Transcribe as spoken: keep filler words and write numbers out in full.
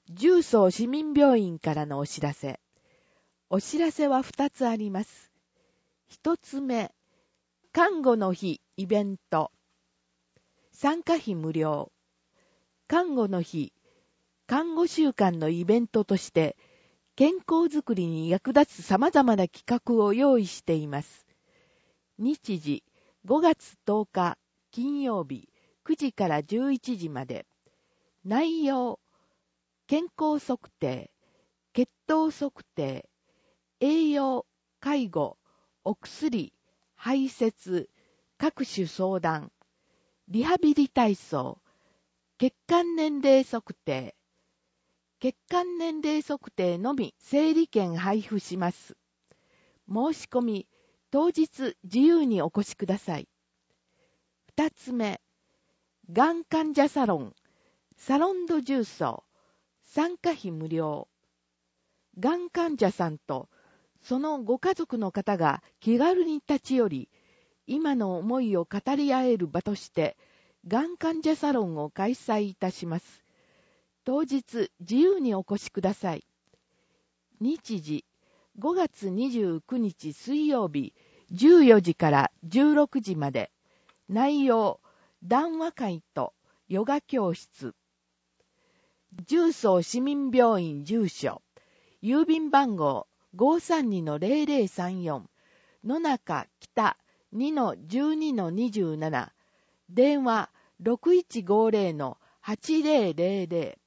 重曹市民病院からのお知らせ。お知らせはふたつあります。ひとつめ、看護の日イベント。参加費無料。看護の日、看護週間のイベントとして、健康づくりに役立つ様々な企画を用意しています。日時、ごがつとおか金曜日くじからじゅういちじまで。内容、健康測定、血糖測定、栄養、介護、お薬、排泄、各種相談、リハビリ体操、血管年齢測定、血管年齢測定のみ整理券配布します。申し込み、当日自由にお越しください。二つ目、がん患者サロン、サロンド重曹、参加費無料。がん患者さんとそのご家族の方が気軽に立ち寄り、今の思いを語り合える場として、がん患者サロンを開催いたします。当日自由にお越しください。日時、ごがつにじゅうくにち水曜日じゅうよじからじゅうろくじまで。内容、談話会とヨガ教室。重曹市民病院住所、郵便番号 ごーさんにのゼロゼロさんよん、野中北 にのじゅうにのにじゅうなな、電話 ろくいちごゼロのはちゼロゼロゼロ。